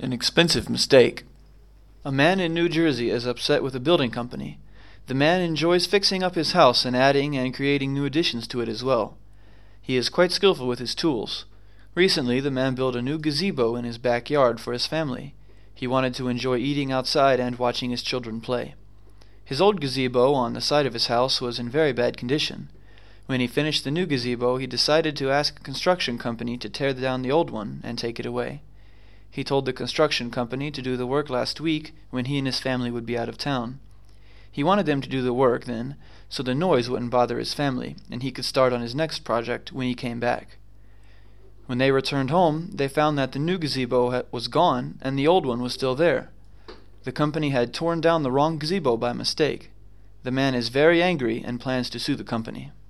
An expensive mistake. A man in New Jersey is upset with a building company. The man enjoys fixing up his house and adding and creating new additions to it as well. He is quite skillful with his tools. Recently, the man built a new gazebo in his backyard for his family. He wanted to enjoy eating outside and watching his children play. His old gazebo on the side of his house was in very bad condition. When he finished the new gazebo, he decided to ask a construction company to tear down the old one and take it away. He told the construction company to do the work last week when he and his family would be out of town. He wanted them to do the work then, so the noise wouldn't bother his family, and he could start on his next project when he came back. When they returned home, they found that the new gazebo was gone and the old one was still there. The company had torn down the wrong gazebo by mistake. The man is very angry and plans to sue the company.